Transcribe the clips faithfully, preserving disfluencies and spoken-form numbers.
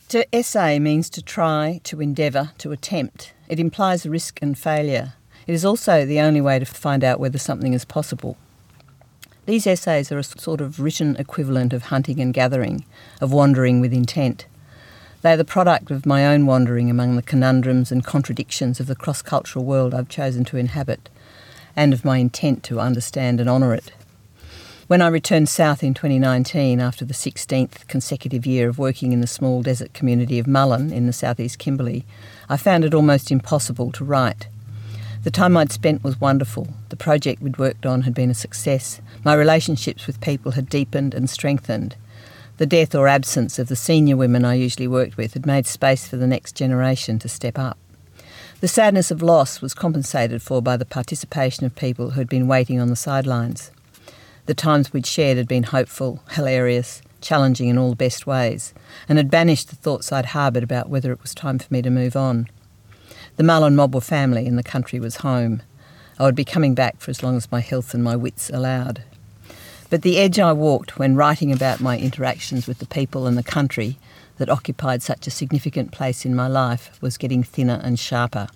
To essay means to try, to endeavour, to attempt. It implies risk and failure. It is also the only way to find out whether something is possible. These essays are a sort of written equivalent of hunting and gathering, of wandering with intent. They are the product of my own wandering among the conundrums and contradictions of the cross-cultural world I've chosen to inhabit, and of my intent to understand and honour it. When I returned south in twenty nineteen, after the sixteenth consecutive year of working in the small desert community of Mullen in the southeast Kimberley, I found it almost impossible to write. The time I'd spent was wonderful. The project we'd worked on had been a success. My relationships with people had deepened and strengthened. The death or absence of the senior women I usually worked with had made space for the next generation to step up. The sadness of loss was compensated for by the participation of people who had been waiting on the sidelines. The times we'd shared had been hopeful, hilarious, challenging in all the best ways, and had banished the thoughts I'd harboured about whether it was time for me to move on. The Mullen mob were family and the country was home. I would be coming back for as long as my health and my wits allowed. But the edge I walked when writing about my interactions with the people and the country that occupied such a significant place in my life was getting thinner and sharper.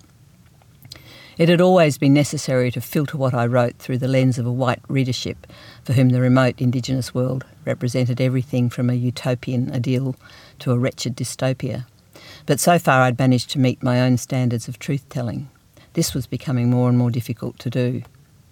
It had always been necessary to filter what I wrote through the lens of a white readership for whom the remote Indigenous world represented everything from a utopian idyll to a wretched dystopia. But so far I'd managed to meet my own standards of truth-telling. This was becoming more and more difficult to do.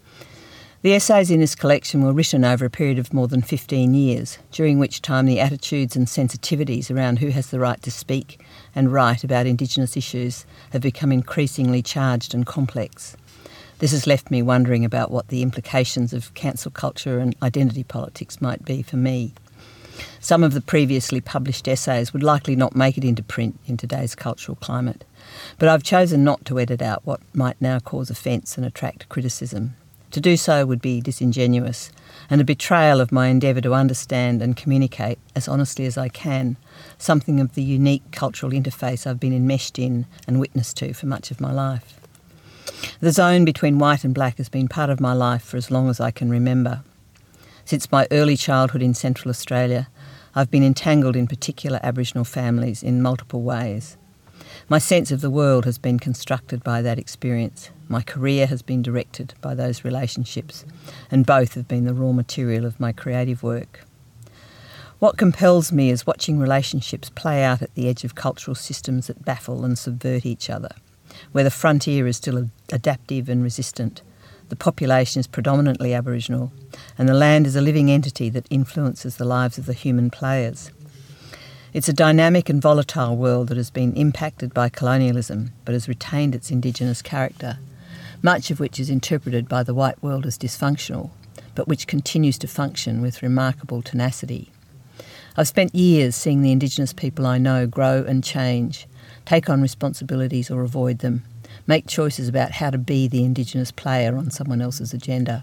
The essays in this collection were written over a period of more than fifteen years, during which time the attitudes and sensitivities around who has the right to speak and write about Indigenous issues have become increasingly charged and complex. This has left me wondering about what the implications of cancel culture and identity politics might be for me. Some of the previously published essays would likely not make it into print in today's cultural climate, but I've chosen not to edit out what might now cause offence and attract criticism. To do so would be disingenuous and a betrayal of my endeavour to understand and communicate, as honestly as I can, something of the unique cultural interface I've been enmeshed in and witness to for much of my life. The zone between white and black has been part of my life for as long as I can remember. Since my early childhood in Central Australia, I've been entangled in particular Aboriginal families in multiple ways. My sense of the world has been constructed by that experience. My career has been directed by those relationships, and both have been the raw material of my creative work. What compels me is watching relationships play out at the edge of cultural systems that baffle and subvert each other, where the frontier is still adaptive and resistant. The population is predominantly Aboriginal, and the land is a living entity that influences the lives of the human players. It's a dynamic and volatile world that has been impacted by colonialism, but has retained its Indigenous character, much of which is interpreted by the white world as dysfunctional, but which continues to function with remarkable tenacity. I've spent years seeing the Indigenous people I know grow and change, take on responsibilities or avoid them, make choices about how to be the Indigenous player on someone else's agenda.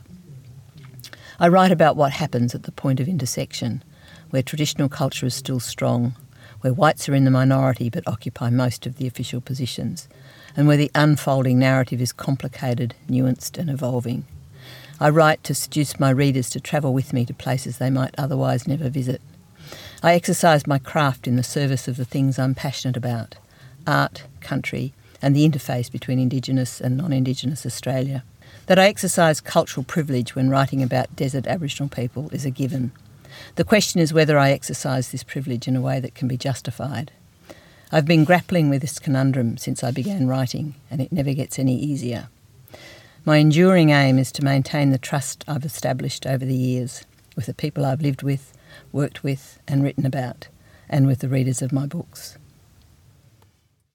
I write about what happens at the point of intersection, where traditional culture is still strong, where whites are in the minority but occupy most of the official positions, and where the unfolding narrative is complicated, nuanced and evolving. I write to seduce my readers to travel with me to places they might otherwise never visit. I exercise my craft in the service of the things I'm passionate about: art, country, and the interface between Indigenous and non-Indigenous Australia. That I exercise cultural privilege when writing about desert Aboriginal people is a given. The question is whether I exercise this privilege in a way that can be justified. I've been grappling with this conundrum since I began writing, and it never gets any easier. My enduring aim is to maintain the trust I've established over the years with the people I've lived with, worked with and written about, and with the readers of my books.